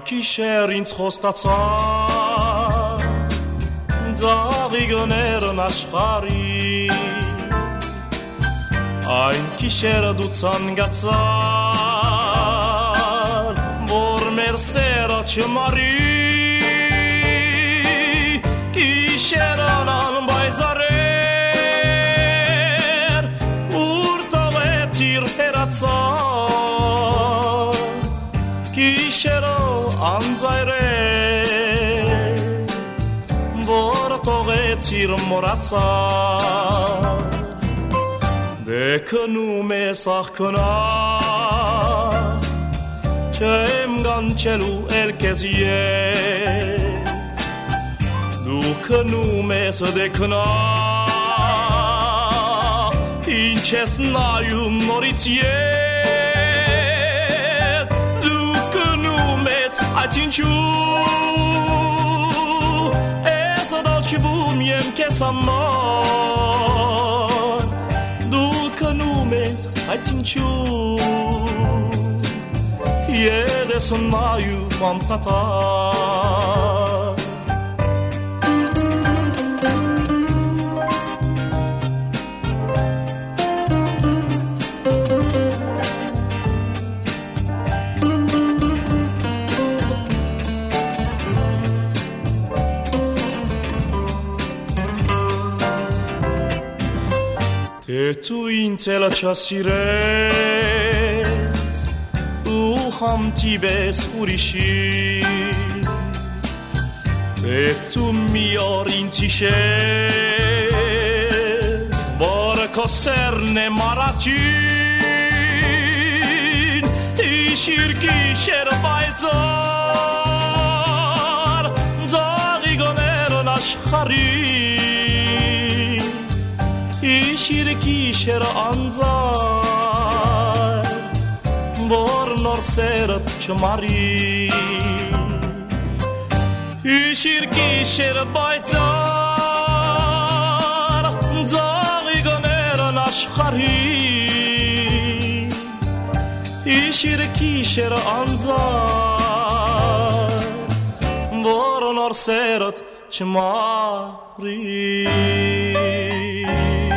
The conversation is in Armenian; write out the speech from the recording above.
kisher inz խոստացա Ձաղիգներն աշխարի Այն քիշերը դու ցանկացար Որ մեր սերը չմարի Քիշերն անբայծարեր Ուր տվեցիր հերացար Քիշերը անձայրեր Որ տվեցիր մորացար Դե քնում ես աղքնա Չեմ գանչելու էլ կեզ Դու քնում ես դե քնա Ինչ ես նայում նորից Դու քնում ես այդ ինչու Ես դալչվում եմ կեզ համար Այդ ինչու Եդես նայում ամտատար Թե դու ինձ էլ չասիրես ու համտիվես ուրիշին Թե դու մի օր ինձ հիշես որ քո սերն է մարաճին Իշիր կիշեր բայծար Ձաղիգներն աշխարին Իշիր կիշեր անձար Որ նոր սերդ չմարի Իշիր կիշեր բայծար Ձաղիգներն աշխարհի Իշիր կիշեր անձար Որ նոր սերդ չմարի